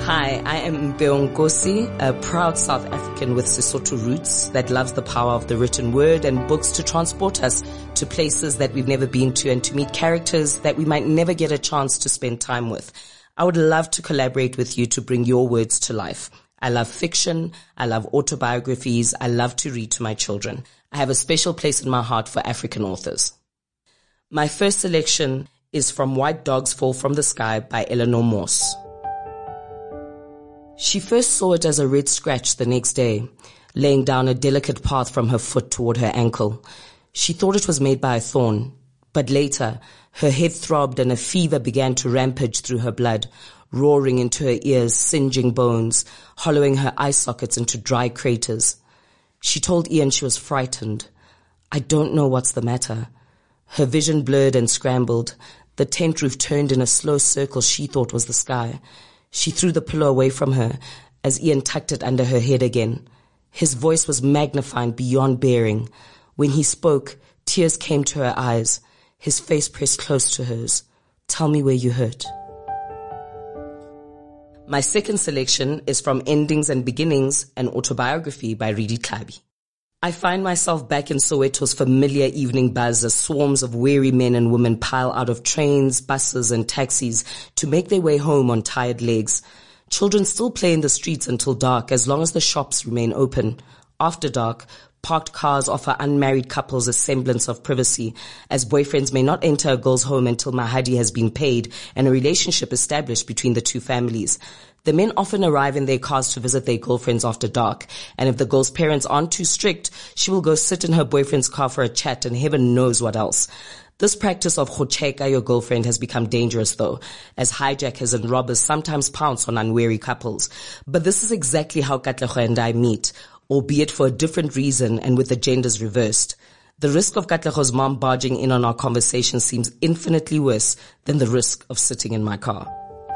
Hi, I am Mbeo Nkosi, a proud South African with Sesotho roots that loves the power of the written word and books to transport us to places that we've never been to and to meet characters that we might never get a chance to spend time with. I would love to collaborate with you to bring your words to life. I love fiction. I love autobiographies. I love to read to my children. I have a special place in my heart for African authors. My first selection is from White Dogs Fall from the Sky by Eleanor Morse. She first saw it as a red scratch the next day, laying down a delicate path from her foot toward her ankle. She thought it was made by a thorn, but later her head throbbed and a fever began to rampage through her blood, roaring into her ears, singeing bones, hollowing her eye sockets into dry craters. She told Ian she was frightened. I don't know what's the matter. Her vision blurred and scrambled. The tent roof turned in a slow circle she thought was the sky. She threw the pillow away from her as Ian tucked it under her head again. His voice was magnifying beyond bearing. When he spoke, tears came to her eyes. His face pressed close to hers. Tell me where you hurt. My second selection is from Endings and Beginnings, an autobiography by Redi Tlhabi. I find myself back in Soweto's familiar evening buzz as swarms of weary men and women pile out of trains, buses, and taxis to make their way home on tired legs. Children still play in the streets until dark as long as the shops remain open. After dark, parked cars offer unmarried couples a semblance of privacy, as boyfriends may not enter a girl's home until mahadi has been paid and a relationship established between the two families. The men often arrive in their cars to visit their girlfriends after dark, and if the girl's parents aren't too strict, she will go sit in her boyfriend's car for a chat and heaven knows what else. This practice of khocheka your girlfriend has become dangerous though, as hijackers and robbers sometimes pounce on unwary couples. But this is exactly how Katlego and I meet, albeit for a different reason and with the genders reversed. The risk of Katlego's mom barging in on our conversation seems infinitely worse than the risk of sitting in my car.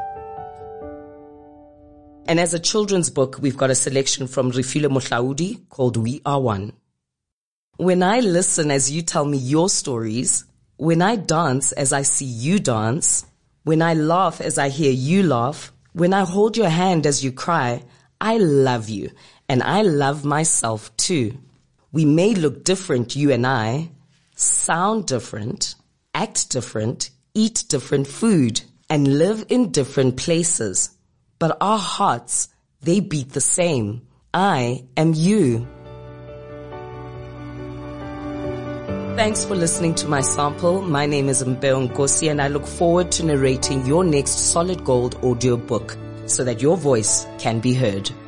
And as a children's book, we've got a selection from Refilwe Mohlaudi called We Are One. When I listen as you tell me your stories, when I dance as I see you dance, when I laugh as I hear you laugh, when I hold your hand as you cry, I love you and I love myself too. We may look different, you and I, sound different, act different, eat different food, and live in different places. But our hearts, they beat the same. I am you. Thanks for listening to my sample. My name is Mbeo Nkosi and I look forward to narrating your next solid gold audio book so that your voice can be heard.